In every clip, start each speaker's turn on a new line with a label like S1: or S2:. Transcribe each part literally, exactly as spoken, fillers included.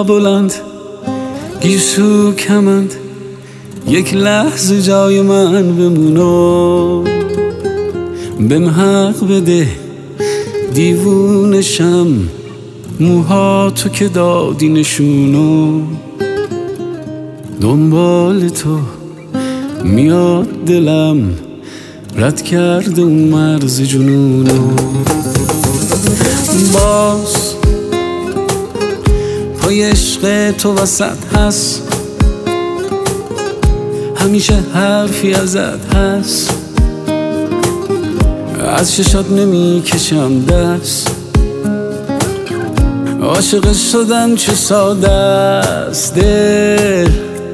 S1: بلند گیسو کمند، یک لحظه جای من بمونو، بهم حق بده دیوونشم، موها تو که دادی نشونو، دنبال تو میاد دلم، رد کرده اون مرز جنونو. باز پای عشق تو وسط هست، همیشه حرفی ازت هست، از ششات نمی کشم دست، عاشق شدن چه ساده است، دل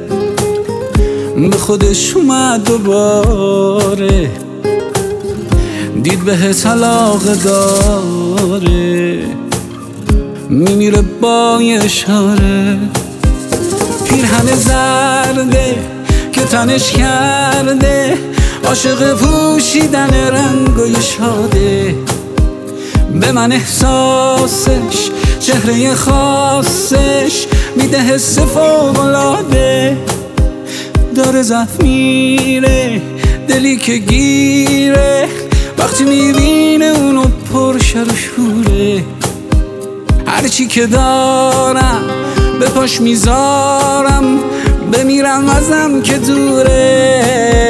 S1: به خودش اومد دوباره، دید بهت علاقه داره، میمیره با یه اشاره. پیرهن زرده که تنش کرده، عاشق پوشیدن رنگای شاده، به من احساسش چهره خاصش میده حس فوق‌العاده، داره زخم میره دلی که گیره، وقتی میبینه اونو پرشر و شوره، هرچی که دارم به پاش میذارم، بمیرم ازم که دوره.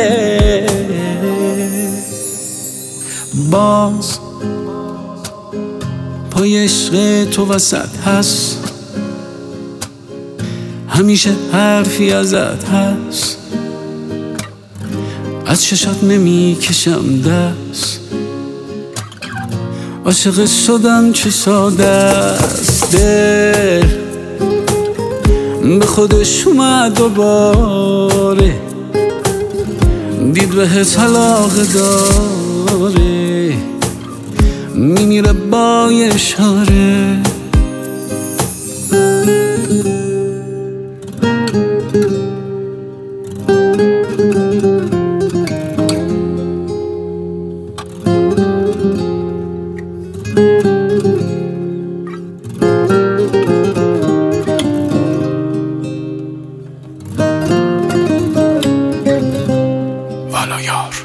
S1: باز پای عشق تو وسط هست، همیشه حرفی ازت هست، از چشات نمی کشم دست، عاشق شدن چه ساده است، دل به خودش اومد دوباره، دید بهت علاقه داره، میمیره با یه اشاره.
S2: والا یار